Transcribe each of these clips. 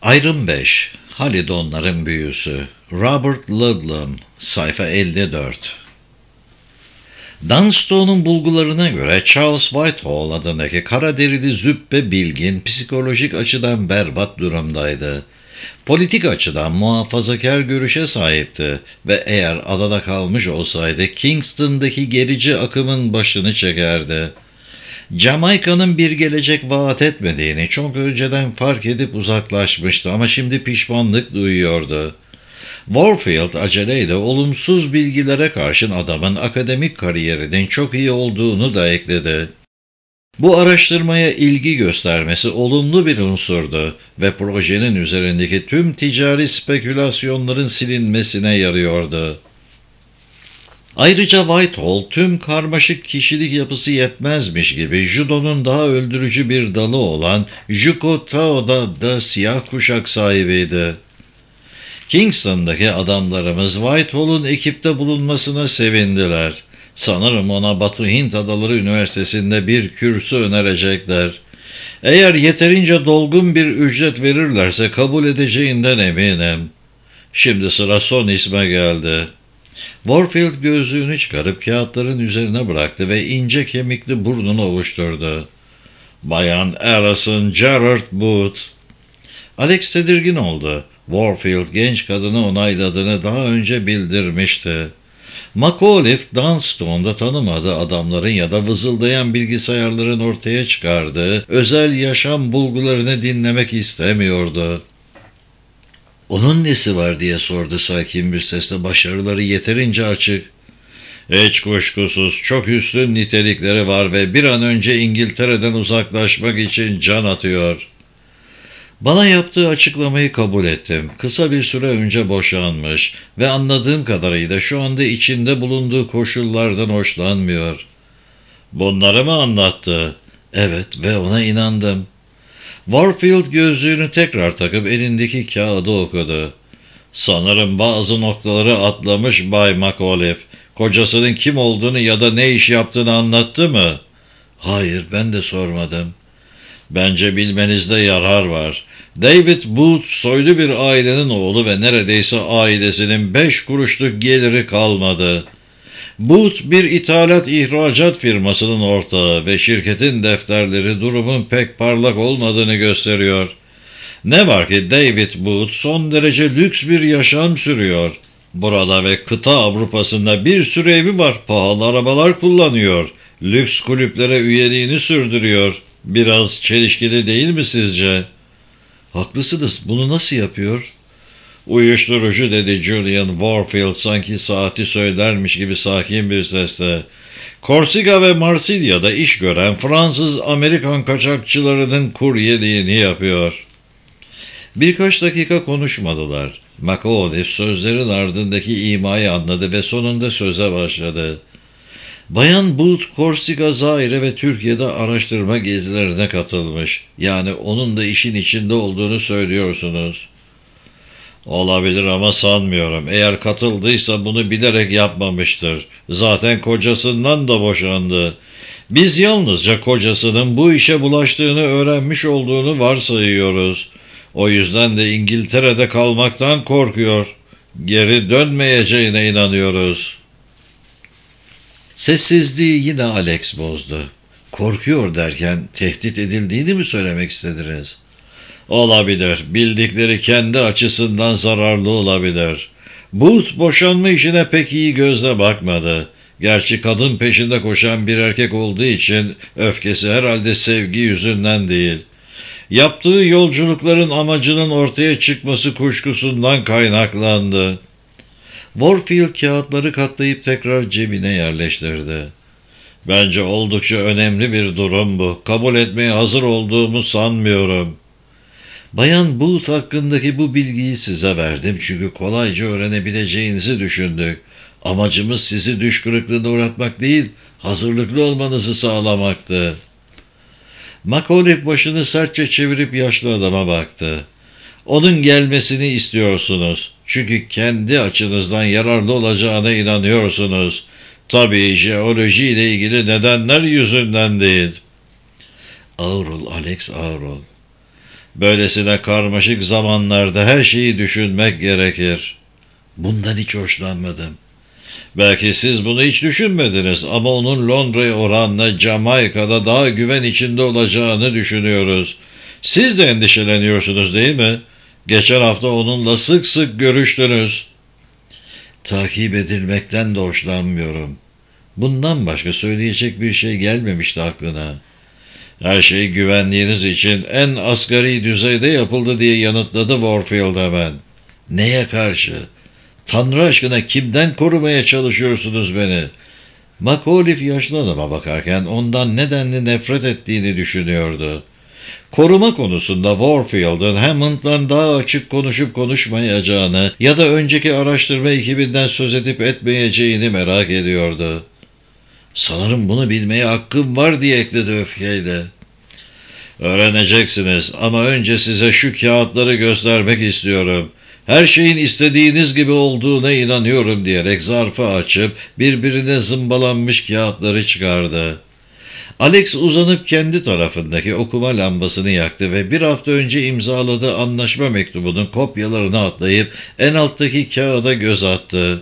Ayrım 5. Halidonların Büyüsü. Robert Ludlum. Sayfa 54. Dunstone'un bulgularına göre Charles Whitehall adındaki kara derili züppe bilgin psikolojik açıdan berbat durumdaydı. Politik açıdan muhafazakar görüşe sahipti ve eğer adada kalmış olsaydı Kingston'daki gerici akımın başını çekerdi. Jamaika'nın bir gelecek vaat etmediğini çok önceden fark edip uzaklaşmıştı ama şimdi pişmanlık duyuyordu. Warfield aceleyle olumsuz bilgilere karşın adamın akademik kariyerinin çok iyi olduğunu da ekledi. Bu araştırmaya ilgi göstermesi olumlu bir unsurdu ve projenin üzerindeki tüm ticari spekülasyonların silinmesine yarıyordu. Ayrıca Whitehall tüm karmaşık kişilik yapısı yetmezmiş gibi judo'nun daha öldürücü bir dalı olan Juko Tao'da da siyah kuşak sahibiydi. Kingston'daki adamlarımız Whitehall'un ekipte bulunmasına sevindiler. Sanırım ona Batı Hint Adaları Üniversitesi'nde bir kürsü önerecekler. Eğer yeterince dolgun bir ücret verirlerse kabul edeceğinden eminim. Şimdi sıra son isme geldi. Warfield gözlüğünü çıkarıp kağıtların üzerine bıraktı ve ince kemikli burnunu ovuşturdu. Bayan Alison Gerard Booth. Alex tedirgin oldu. Warfield genç kadını onayladığını daha önce bildirmişti. McAuliffe, Dunstone'da tanımadığı adamların ya da vızıldayan bilgisayarların ortaya çıkardığı özel yaşam bulgularını dinlemek istemiyordu. "Onun nesi var?" diye sordu sakin bir sesle. "Başarıları yeterince açık." "Hiç kuşkusuz çok üstün nitelikleri var ve bir an önce İngiltere'den uzaklaşmak için can atıyor." Bana yaptığı açıklamayı kabul ettim. Kısa bir süre önce boşanmış ve anladığım kadarıyla şu anda içinde bulunduğu koşullardan hoşlanmıyor. "Bunları mı anlattı?" "Evet ve ona inandım." Warfield gözlüğünü tekrar takıp elindeki kağıdı okudu. "Sanırım bazı noktaları atlamış Bay McAuliffe. Kocasının kim olduğunu ya da ne iş yaptığını anlattı mı?" "Hayır, ben de sormadım." "Bence bilmenizde yarar var. David Booth soylu bir ailenin oğlu ve neredeyse ailesinin 5 kuruşluk geliri kalmadı. Booth bir ithalat-ihracat firmasının ortağı ve şirketin defterleri durumun pek parlak olmadığını gösteriyor. Ne var ki David Booth son derece lüks bir yaşam sürüyor. Burada ve kıta Avrupa'sında bir sürü evi var, pahalı arabalar kullanıyor, lüks kulüplere üyeliğini sürdürüyor. Biraz çelişkili değil mi sizce?" "Haklısınız, bunu nasıl yapıyor?" "Uyuşturucu," dedi Julian Warfield sanki saati söylermiş gibi sakin bir sesle. "Korsika ve Marsilya'da iş gören Fransız-Amerikan kaçakçılarının kuryeliğini yapıyor." Birkaç dakika konuşmadılar. McAuliffe sözlerin ardındaki imayı anladı ve sonunda söze başladı. "Bayan Booth, Korsika, Zaire ve Türkiye'de araştırma gezilerine katılmış. Yani onun da işin içinde olduğunu söylüyorsunuz." "Olabilir ama sanmıyorum. Eğer katıldıysa bunu bilerek yapmamıştır. Zaten kocasından da boşandı. Biz yalnızca kocasının bu işe bulaştığını öğrenmiş olduğunu varsayıyoruz. O yüzden de İngiltere'de kalmaktan korkuyor. Geri dönmeyeceğine inanıyoruz." Sessizliği yine Alex bozdu. "Korkuyor derken tehdit edildiğini mi söylemek istediniz?" "Olabilir. Bildikleri kendi açısından zararlı olabilir. Booth boşanma işine pek iyi gözle bakmadı. Gerçi kadın peşinde koşan bir erkek olduğu için öfkesi herhalde sevgi yüzünden değil. Yaptığı yolculukların amacının ortaya çıkması kuşkusundan kaynaklandı." Warfield kağıtları katlayıp tekrar cebine yerleştirdi. "Bence oldukça önemli bir durum bu. Kabul etmeye hazır olduğumu sanmıyorum." "Bayan Booth hakkındaki bu bilgiyi size verdim çünkü kolayca öğrenebileceğinizi düşündük. Amacımız sizi düş kırıklığına uğratmak değil, hazırlıklı olmanızı sağlamaktı." McAuliffe başını sertçe çevirip yaşlı adama baktı. "Onun gelmesini istiyorsunuz. Çünkü kendi açınızdan yararlı olacağına inanıyorsunuz. Tabii jeoloji ile ilgili nedenler yüzünden değil." "Ağır ol Alex, ağır ol." Böylesine karmaşık zamanlarda her şeyi düşünmek gerekir. Bundan hiç hoşlanmadım. Belki siz bunu hiç düşünmediniz ama onun Londra'ya oranla Jamaika'da daha güven içinde olacağını düşünüyoruz. Siz de endişeleniyorsunuz değil mi? Geçen hafta onunla sık sık görüştünüz. Takip edilmekten de hoşlanmıyorum. Bundan başka söyleyecek bir şey gelmemişti aklına. Her şey güvenliğiniz için en asgari düzeyde yapıldı diye yanıtladı Warfield hemen. Neye karşı? Tanrı aşkına kimden korumaya çalışıyorsunuz beni? McAuliffe yaşlı adama bakarken ondan nedenli nefret ettiğini düşünüyordu. Koruma konusunda Warfield'ın Hammond'dan daha açık konuşup konuşmayacağını ya da önceki araştırma ekibinden söz edip etmeyeceğini merak ediyordu. Sanırım bunu bilmeye hakkım var diye ekledi öfkeyle. Öğreneceksiniz ama önce size şu kağıtları göstermek istiyorum. Her şeyin istediğiniz gibi olduğuna inanıyorum diyerek zarfı açıp birbirine zımbalanmış kağıtları çıkardı. Alex uzanıp kendi tarafındaki okuma lambasını yaktı ve bir hafta önce imzaladığı anlaşma mektubunun kopyalarını atlayıp en alttaki kağıda göz attı.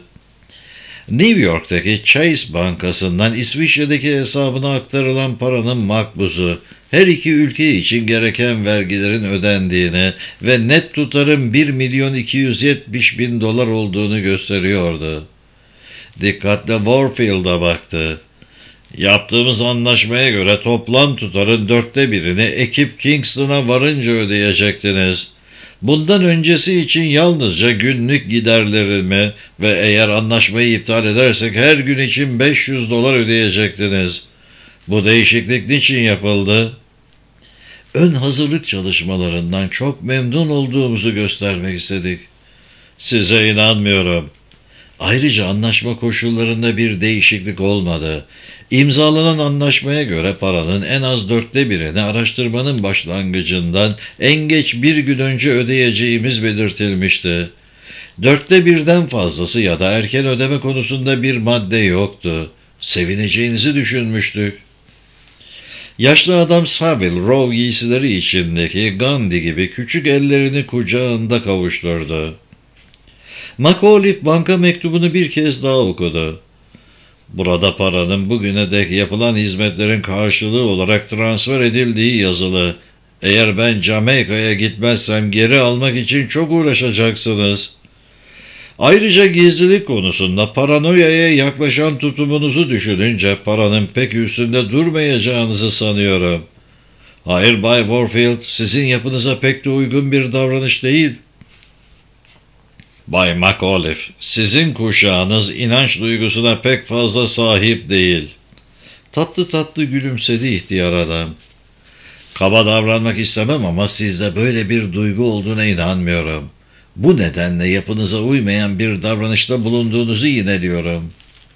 New York'taki Chase Bankası'ndan İsviçre'deki hesabına aktarılan paranın makbuzu, her iki ülke için gereken vergilerin ödendiğini ve net tutarın 1.270.000 dolar olduğunu gösteriyordu. Dikkatle Warfield'a baktı. Yaptığımız anlaşmaya göre toplam tutarın 1/4'ünü ekip Kingston'a varınca ödeyecektiniz. Bundan öncesi için yalnızca günlük giderlerimi ve eğer anlaşmayı iptal edersek her gün için $500 ödeyecektiniz. Bu değişiklik niçin yapıldı? Ön hazırlık çalışmalarından çok memnun olduğumuzu göstermek istedik. Size inanmıyorum. Ayrıca anlaşma koşullarında bir değişiklik olmadı. İmzalanan anlaşmaya göre paranın en az 1/4'ünü araştırmanın başlangıcından en geç bir gün önce ödeyeceğimiz belirtilmişti. 1/4'den fazlası ya da erken ödeme konusunda bir madde yoktu. Sevineceğinizi düşünmüştük. Yaşlı adam Savile Row giysileri içindeki Gandhi gibi küçük ellerini kucağında kavuşturdu. McAuliffe banka mektubunu bir kez daha okudu. Burada paranın bugüne dek yapılan hizmetlerin karşılığı olarak transfer edildiği yazılı. Eğer ben Jamaika'ya gitmezsem geri almak için çok uğraşacaksınız. Ayrıca gizlilik konusunda paranoyaya yaklaşan tutumunuzu düşününce paranın pek üstünde durmayacağınızı sanıyorum. Hayır Bay Warfield, sizin yapınıza pek de uygun bir davranış değil. Bay McAuliffe, sizin kuşağınız inanç duygusuna pek fazla sahip değil. Tatlı tatlı gülümsedi ihtiyar adam. Kaba davranmak istemem ama sizde böyle bir duygu olduğuna inanmıyorum. Bu nedenle yapınıza uymayan bir davranışta bulunduğunuzu yineliyorum.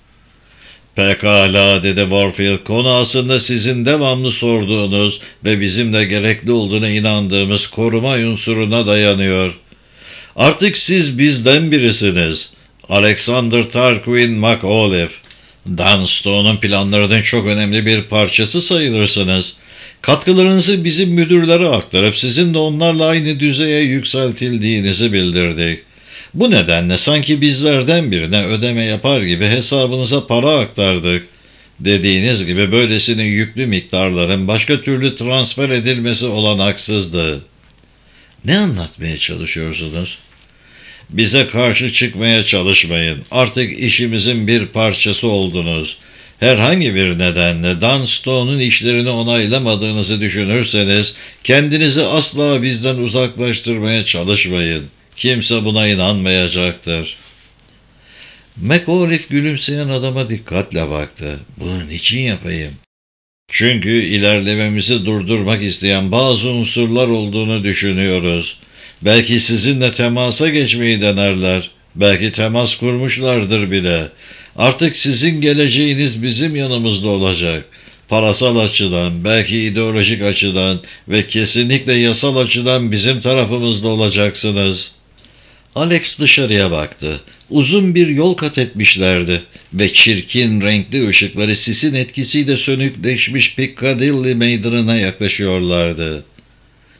Pekala dedi Warfield, konu aslında sizin devamlı sorduğunuz ve bizim de gerekli olduğuna inandığımız koruma unsuruna dayanıyor. Artık siz bizden birisiniz. Alexander Tarquin McAuliffe. Dunstone'un planlarının çok önemli bir parçası sayılırsınız. Katkılarınızı bizim müdürlere aktarıp sizin de onlarla aynı düzeye yükseltildiğinizi bildirdik. Bu nedenle sanki bizlerden birine ödeme yapar gibi hesabınıza para aktardık. Dediğiniz gibi böylesine yüklü miktarların başka türlü transfer edilmesi olanaksızdı. Ne anlatmaya çalışıyorsunuz? Bize karşı çıkmaya çalışmayın. Artık işimizin bir parçası oldunuz. Herhangi bir nedenle Dunstone'un işlerini onaylamadığınızı düşünürseniz kendinizi asla bizden uzaklaştırmaya çalışmayın. Kimse buna inanmayacaktır. McAuliffe gülümseyen adama dikkatle baktı. Bunu niçin yapayım? Çünkü ilerlememizi durdurmak isteyen bazı unsurlar olduğunu düşünüyoruz. Belki sizinle temasa geçmeyi denerler. Belki temas kurmuşlardır bile. Artık sizin geleceğiniz bizim yanımızda olacak. Parasal açıdan, belki ideolojik açıdan ve kesinlikle yasal açıdan bizim tarafımızda olacaksınız. Alex dışarıya baktı. Uzun bir yol kat etmişlerdi ve çirkin renkli ışıkları sisin etkisiyle sönükleşmiş Piccadilly meydanına yaklaşıyorlardı.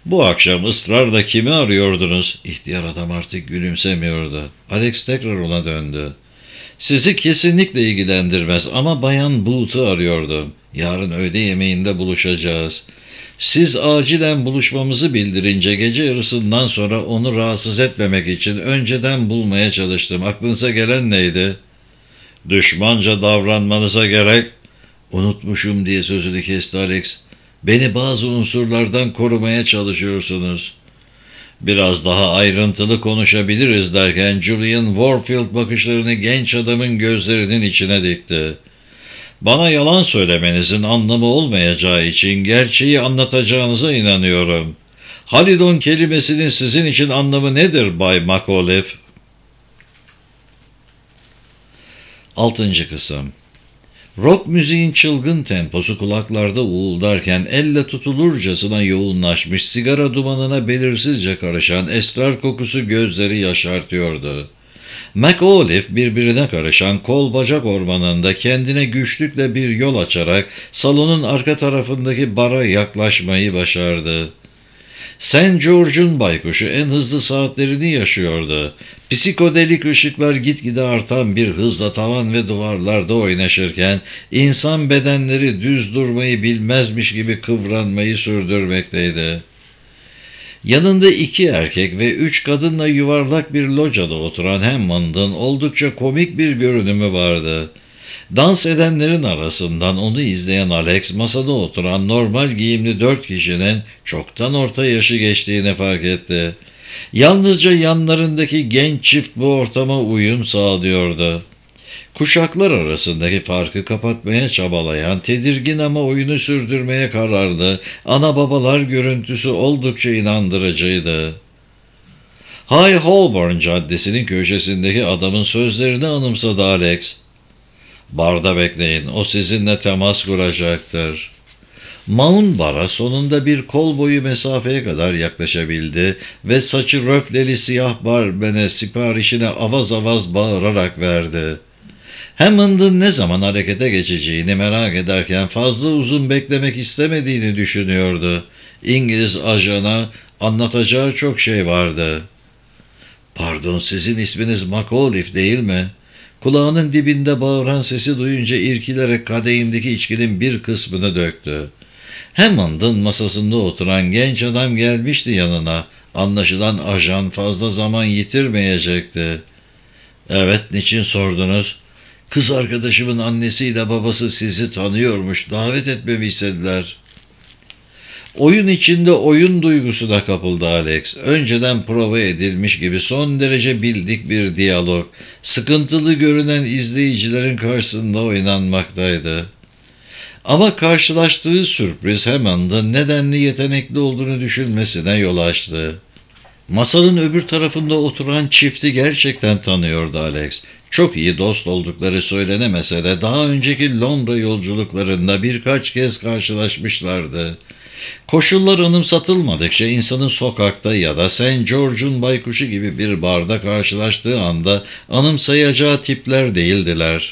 Bu akşam ısrarla kimi arıyordunuz? İhtiyar adam artık gülümsemiyordu. Alex tekrar ona döndü. Sizi kesinlikle ilgilendirmez ama Bayan Booth'u arıyordum. Yarın öğle yemeğinde buluşacağız. Siz acilen buluşmamızı bildirince gece yarısından sonra onu rahatsız etmemek için önceden bulmaya çalıştım. Aklınıza gelen neydi? Düşmanca davranmanıza gerek. Unutmuşum diye sözünü kesti Alex. Beni bazı unsurlardan korumaya çalışıyorsunuz. Biraz daha ayrıntılı konuşabiliriz derken Julian Warfield bakışlarını genç adamın gözlerinin içine dikti. Bana yalan söylemenizin anlamı olmayacağı için gerçeği anlatacağınıza inanıyorum. Halidon kelimesinin sizin için anlamı nedir Bay McAuliffe? 6. Kısım. Rock müziğin çılgın temposu kulaklarda uğuldarken elle tutulurcasına yoğunlaşmış, sigara dumanına belirsizce karışan esrar kokusu gözleri yaşartıyordu. McAuliffe birbirine karışan kol bacak ormanında kendine güçlükle bir yol açarak salonun arka tarafındaki bara yaklaşmayı başardı. St. George'un baykuşu en hızlı saatlerini yaşıyordu. Psikodelik ışıklar gitgide artan bir hızla tavan ve duvarlarda oynaşırken insan bedenleri düz durmayı bilmezmiş gibi kıvranmayı sürdürmekteydi. Yanında 2 erkek ve 3 kadınla yuvarlak bir locada oturan Hammond'ın oldukça komik bir görünümü vardı. Dans edenlerin arasından onu izleyen Alex, masada oturan normal giyimli 4 kişinin çoktan orta yaşı geçtiğini fark etti. Yalnızca yanlarındaki genç çift bu ortama uyum sağlıyordu. Kuşaklar arasındaki farkı kapatmaya çabalayan, tedirgin ama oyunu sürdürmeye kararlı ana babalar görüntüsü oldukça inandırıcıydı. High Holborn Caddesi'nin köşesindeki adamın sözlerini anımsadı Alex. Barda bekleyin, o sizinle temas kuracaktır. Mount Bar'a sonunda bir kol boyu mesafeye kadar yaklaşabildi ve saçı röfleli siyah barbene siparişine avaz avaz bağırarak verdi. Hammond'ın ne zaman harekete geçeceğini merak ederken fazla uzun beklemek istemediğini düşünüyordu. İngiliz ajana anlatacağı çok şey vardı. "Pardon, sizin isminiz McAuliffe değil mi?" Kulağının dibinde bağıran sesi duyunca irkilerek kadehindeki içkinin bir kısmını döktü. Hammond'ın masasında oturan genç adam gelmişti yanına. Anlaşılan ajan fazla zaman yitirmeyecekti. "Evet, niçin sordunuz?" "Kız arkadaşımın annesiyle babası sizi tanıyormuş. Davet etmemi istediler." Oyun içinde oyun duygusuna kapıldı Alex. Önceden prova edilmiş gibi son derece bildik bir diyalog, sıkıntılı görünen izleyicilerin karşısında oynanmaktaydı. Ama karşılaştığı sürpriz hemen de nedenli yetenekli olduğunu düşünmesine yol açtı. Masanın öbür tarafında oturan çifti gerçekten tanıyordu Alex. Çok iyi dost oldukları söylenemese de daha önceki Londra yolculuklarında birkaç kez karşılaşmışlardı. Koşullar anımsatılmadıkça insanın sokakta ya da St. George'un baykuşu gibi bir barda karşılaştığı anda anımsayacağı tipler değildiler.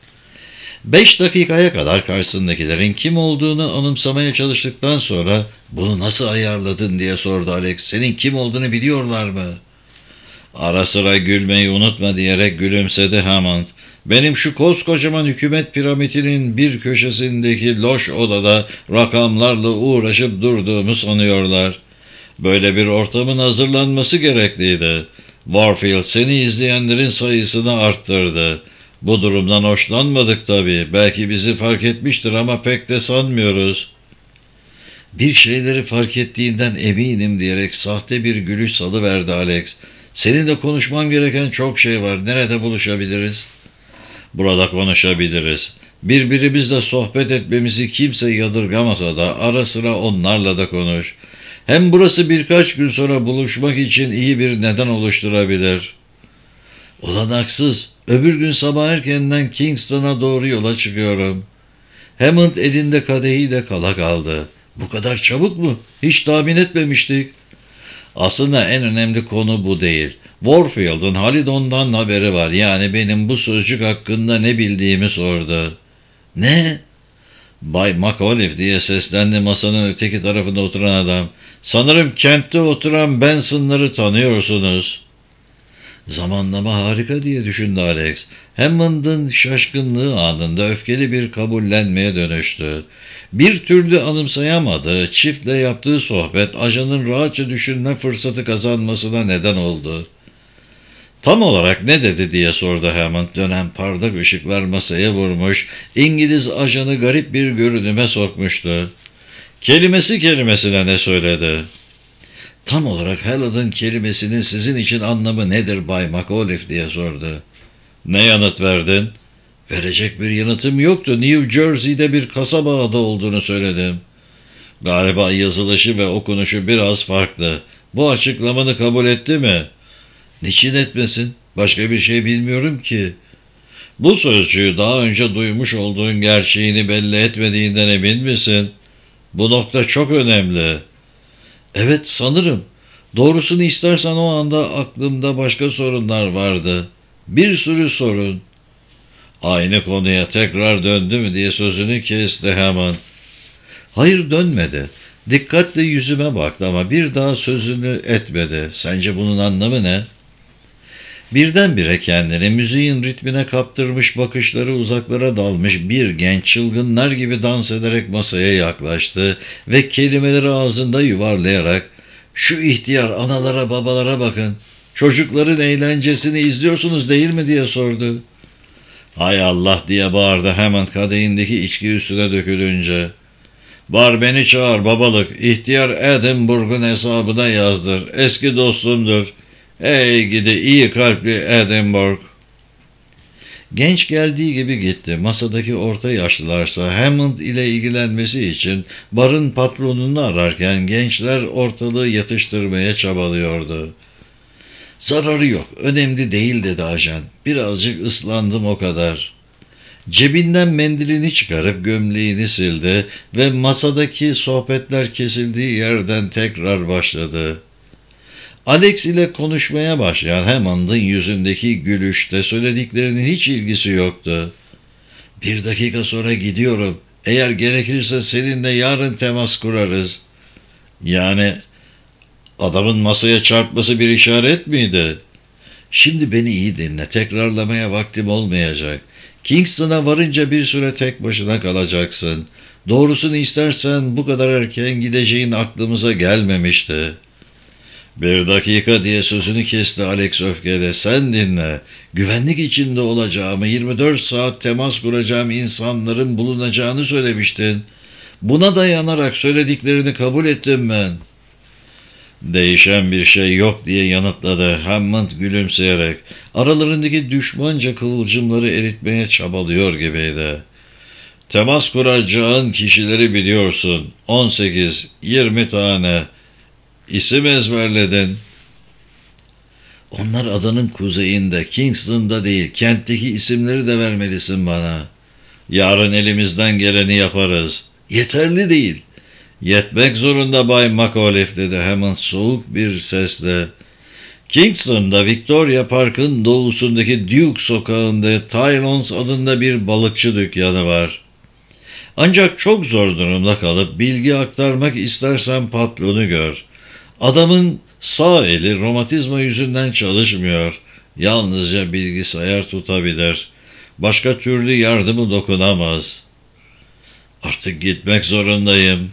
5 dakikaya kadar karşısındakilerin kim olduğunu anımsamaya çalıştıktan sonra "Bunu nasıl ayarladın?" diye sordu Alex. "Senin kim olduğunu biliyorlar mı?" "Ara sıra gülmeyi unutma," diyerek gülümsedi Hammond. "Benim şu koskocaman hükümet piramidinin bir köşesindeki loş odada rakamlarla uğraşıp durduğumu sanıyorlar. Böyle bir ortamın hazırlanması gerekliydi. Warfield seni izleyenlerin sayısını arttırdı. Bu durumdan hoşlanmadık tabii. Belki bizi fark etmiştir ama pek de sanmıyoruz." "Bir şeyleri fark ettiğinden eminim," diyerek sahte bir gülüş salıverdi Alex. "Seninle konuşmam gereken çok şey var. Nerede buluşabiliriz?" "Burada konuşabiliriz. Birbirimizle sohbet etmemizi kimse yadırgamasa da ara sıra onlarla da konuş. Hem burası birkaç gün sonra buluşmak için iyi bir neden oluşturabilir." "Olanaksız. Öbür gün sabah erkenden Kingston'a doğru yola çıkıyorum." Hammond elinde kadehiyle kala kaldı. "Bu kadar çabuk mu? Hiç tahmin etmemiştik." "Aslında en önemli konu bu değil. Warfield'ın Halidon'dan haberi var. Yani benim bu sözcük hakkında ne bildiğimi sordu." "Ne?" Bay McAuliffe diye seslendi masanın öteki tarafında oturan adam. Sanırım kentte oturan Benson'ları tanıyorsunuz. Zamanlama harika diye düşündü Alex. Hammond'ın şaşkınlığı anında öfkeli bir kabullenmeye dönüştü. Bir türlü anımsayamadığı çiftle yaptığı sohbet ajanın rahatça düşünme fırsatı kazanmasına neden oldu. Tam olarak ne dedi diye sordu Hammond. Dönen parlak ışıklar masaya vurmuş, İngiliz ajanı garip bir görünüme sokmuştu. Kelimesi kelimesine ne söyledi? Tam olarak Halid'in kelimesinin sizin için anlamı nedir Bay McAuliffe diye sordu. Ne yanıt verdin? Verecek bir yanıtım yoktu. New Jersey'de bir kasaba adı olduğunu söyledim. Galiba yazılışı ve okunuşu biraz farklı. Bu açıklamanı kabul etti mi? Niçin etmesin? Başka bir şey bilmiyorum ki. Bu sözcüğü daha önce duymuş olduğun gerçeğini belli etmediğinden emin misin? Bu nokta çok önemli. Evet, sanırım. Doğrusunu istersen o anda aklımda başka sorunlar vardı. Bir sürü sorun. Aynı konuya tekrar döndü mü diye sözünü kesti hemen. Hayır, dönmedi. Dikkatle yüzüme baktı ama bir daha sözünü etmedi. Sence bunun anlamı ne? Birdenbire kendini müziğin ritmine kaptırmış, bakışları uzaklara dalmış bir genç çılgınlar gibi dans ederek masaya yaklaştı ve kelimeleri ağzında yuvarlayarak "Şu ihtiyar analara babalara bakın, çocukların eğlencesini izliyorsunuz değil mi?" diye sordu. "Hay Allah!" diye bağırdı hemen kadehindeki içki üstüne dökülünce. "Bar beni çağır babalık, ihtiyar Edinburgh'un hesabına yazdır, eski dostumdur. Ey gidi iyi kalpli Edinburgh." Genç geldiği gibi gitti. Masadaki orta yaşlılarsa Hammond ile ilgilenmesi için barın patronunu ararken gençler ortalığı yatıştırmaya çabalıyordu. "Zararı yok, önemli değil," dedi ajan. "Birazcık ıslandım o kadar." Cebinden mendilini çıkarıp gömleğini sildi ve masadaki sohbetler kesildiği yerden tekrar başladı. Alex ile konuşmaya başlayan Hammond'ın yüzündeki gülüşte söylediklerinin hiç ilgisi yoktu. "Bir dakika sonra gidiyorum. Eğer gerekirse seninle yarın temas kurarız." Yani adamın masaya çarpması bir işaret miydi? "Şimdi beni iyi dinle. Tekrarlamaya vaktim olmayacak. Kingston'a varınca bir süre tek başına kalacaksın. Doğrusunu istersen bu kadar erken gideceğin aklımıza gelmemişti." "Bir dakika," diye sözünü kesti Alex öfkeyle. "Sen dinle. Güvenlik içinde olacağımı, 24 saat temas kuracağım insanların bulunacağını söylemiştin. Buna dayanarak söylediklerini kabul ettim ben." "Değişen bir şey yok," diye yanıtladı Hammond gülümseyerek. Aralarındaki düşmanca kıvılcımları eritmeye çabalıyor gibiydi. "Temas kuracağın kişileri biliyorsun. 18, 20 tane. İsim ezberledin." "Onlar adanın kuzeyinde, Kingston'da değil, kentteki isimleri de vermelisin bana." "Yarın elimizden geleni yaparız." "Yeterli değil." "Yetmek zorunda Bay McAuliffe," dedi hemen soğuk bir sesle. "Kingston'da Victoria Park'ın doğusundaki Duke sokağında Tylons adında bir balıkçı dükkanı var. Ancak çok zor durumda kalıp bilgi aktarmak istersen patronu gör. Adamın sağ eli romatizma yüzünden çalışmıyor. Yalnızca bilgisayar tutabilir. Başka türlü yardımı dokunamaz." "Artık gitmek zorundayım."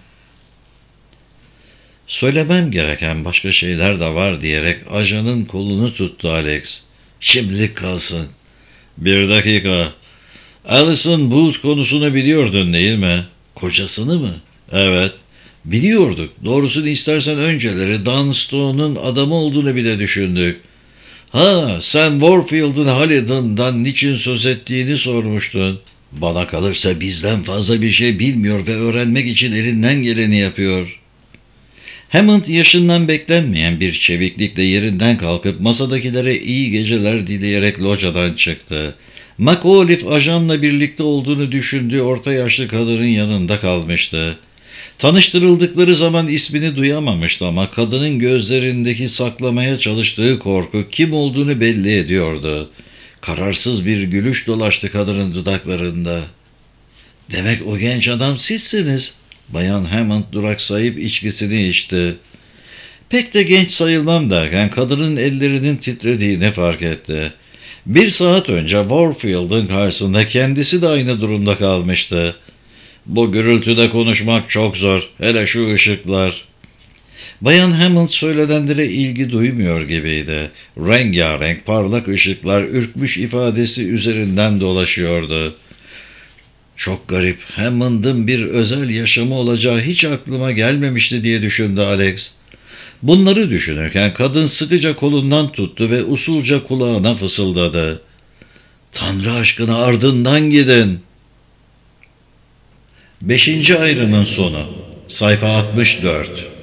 "Söylemem gereken başka şeyler de var," diyerek ajanın kolunu tuttu Alex. "Şimdilik kalsın." "Bir dakika. Alison Booth konusunu biliyordun değil mi?" "Kocasını mı?" "Evet." "Biliyorduk. Doğrusunu istersen önceleri Dunstone'un adamı olduğunu bile düşündük." "Ha, sen Warfield'ın Halidon'dan niçin söz ettiğini sormuştun." "Bana kalırsa bizden fazla bir şey bilmiyor ve öğrenmek için elinden geleni yapıyor." Hammond yaşından beklenmeyen bir çeviklikle yerinden kalkıp masadakilere iyi geceler dileyerek locadan çıktı. McAuliffe ajanla birlikte olduğunu düşündüğü orta yaşlı kadının yanında kalmıştı. Tanıştırıldıkları zaman ismini duyamamıştı ama kadının gözlerindeki saklamaya çalıştığı korku kim olduğunu belli ediyordu. Kararsız bir gülüş dolaştı kadının dudaklarında. Demek o genç adam sizsiniz. Bayan Hammond duraksayıp içkisini içti. Pek de genç sayılmam derken kadının ellerinin titrediğini fark etti. 1 saat önce Warfield'ın karşısında kendisi de aynı durumda kalmıştı. Bu gürültüde konuşmak çok zor, hele şu ışıklar. Bayan Hammond söylenenlere ilgi duymuyor gibiydi. Rengarenk parlak ışıklar ürkmüş ifadesi üzerinden dolaşıyordu. Çok garip, Hammond'ın bir özel yaşamı olacağı hiç aklıma gelmemişti diye düşündü Alex. Bunları düşünürken kadın sıkıca kolundan tuttu ve usulca kulağına fısıldadı. Tanrı aşkına ardından gidin. 5. ayrının sonu. Sayfa 64.